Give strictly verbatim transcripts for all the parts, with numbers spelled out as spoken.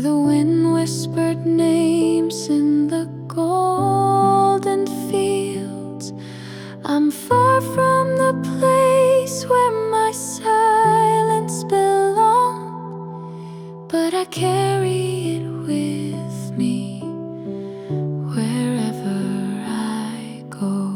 the wind whispered names in the golden fields. I'm far from the place where my silence belonged, but I carry it with me wherever I go.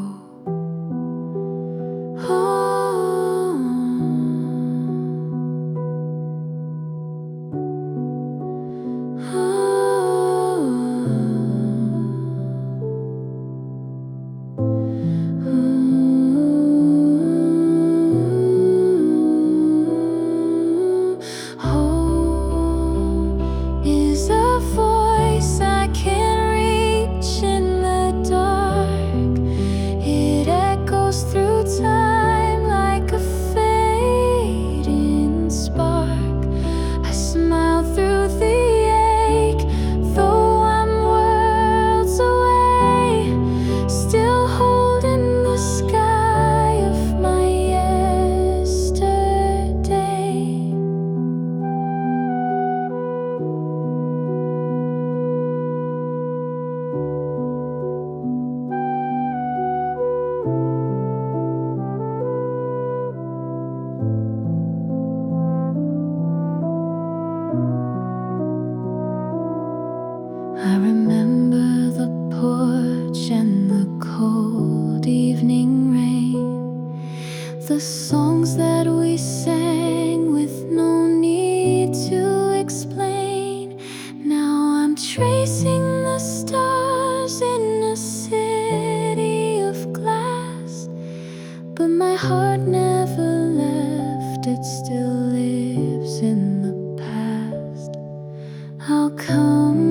I remember the porch and the cold evening rain, the songs that we sang with no need to explain. Now I'm tracing the stars in a city of glass, but my heart never left, it still lives in the past. I'll come